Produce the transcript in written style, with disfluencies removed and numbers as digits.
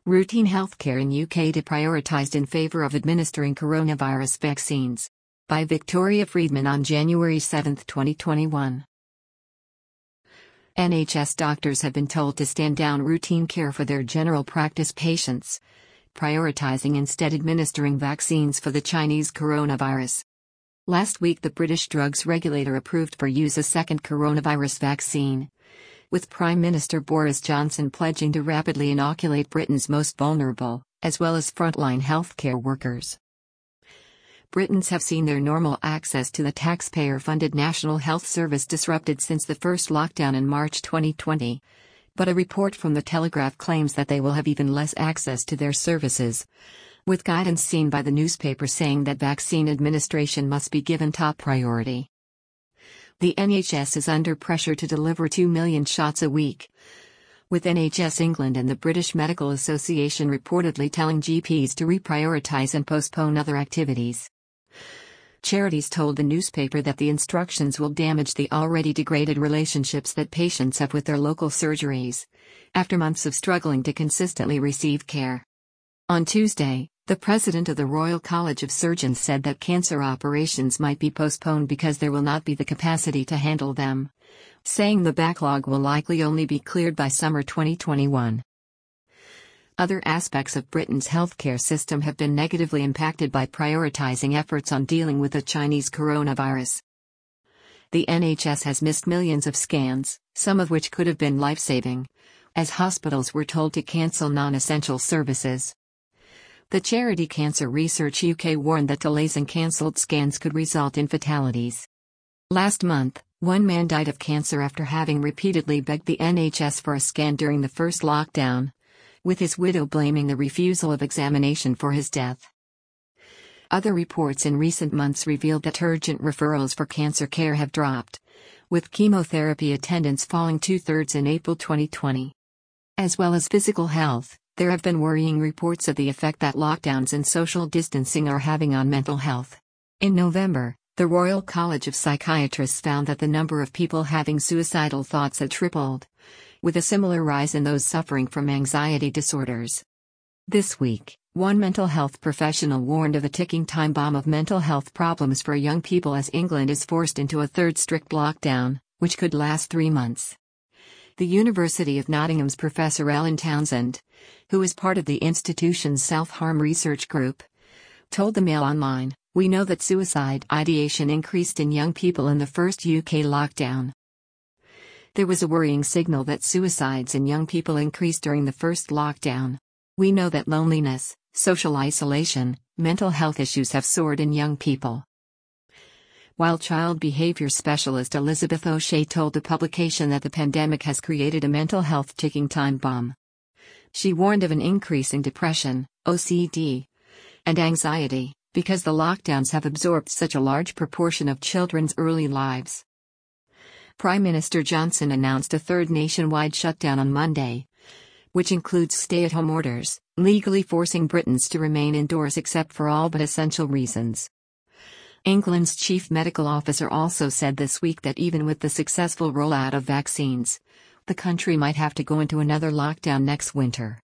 Routine healthcare in UK deprioritised in favour of administering coronavirus vaccines. By Victoria Friedman on January 7, 2021. NHS doctors have been told to stand down routine care for their general practice patients, prioritising instead administering vaccines for the Chinese coronavirus. Last week, the British drugs regulator approved for use a second coronavirus vaccine, with Prime Minister Boris Johnson pledging to rapidly inoculate Britain's most vulnerable, as well as frontline healthcare workers. Britons have seen their normal access to the taxpayer-funded National Health Service disrupted since the first lockdown in March 2020, but a report from The Telegraph claims that they will have even less access to their services, with guidance seen by the newspaper saying that vaccine administration must be given top priority. The NHS is under pressure to deliver 2 million shots a week, with NHS England and the British Medical Association reportedly telling GPs to reprioritise and postpone other activities. Charities told the newspaper that the instructions will damage the already degraded relationships that patients have with their local surgeries, after months of struggling to consistently receive care. On Tuesday, the president of the Royal College of Surgeons said that cancer operations might be postponed because there will not be the capacity to handle them, saying the backlog will likely only be cleared by summer 2021. Other aspects of Britain's healthcare system have been negatively impacted by prioritising efforts on dealing with the Chinese coronavirus. The NHS has missed millions of scans, some of which could have been life-saving, as hospitals were told to cancel non-essential services. The charity Cancer Research UK warned that delays in cancelled scans could result in fatalities. Last month, one man died of cancer after having repeatedly begged the NHS for a scan during the first lockdown, with his widow blaming the refusal of examination for his death. Other reports in recent months revealed that urgent referrals for cancer care have dropped, with chemotherapy attendance falling 2/3 in April 2020. As well as physical health, there have been worrying reports of the effect that lockdowns and social distancing are having on mental health. In November, the Royal College of Psychiatrists found that the number of people having suicidal thoughts had tripled, with a similar rise in those suffering from anxiety disorders. This week, one mental health professional warned of a ticking time bomb of mental health problems for young people as England is forced into a third strict lockdown, which could last 3 months. The University of Nottingham's Professor Ellen Townsend, who is part of the institution's self-harm research group, told the Mail Online, "We know that suicide ideation increased in young people in the first UK lockdown. There was a worrying signal that suicides in young people increased during the first lockdown. We know that loneliness, social isolation, mental health issues have soared in young people." While child behavior specialist Elizabeth O'Shea told the publication that the pandemic has created a mental health ticking time bomb. She warned of an increase in depression, OCD, and anxiety, because the lockdowns have absorbed such a large proportion of children's early lives. Prime Minister Johnson announced a third nationwide shutdown on Monday, which includes stay-at-home orders, legally forcing Britons to remain indoors except for all but essential reasons. England's chief medical officer also said this week that even with the successful rollout of vaccines, the country might have to go into another lockdown next winter.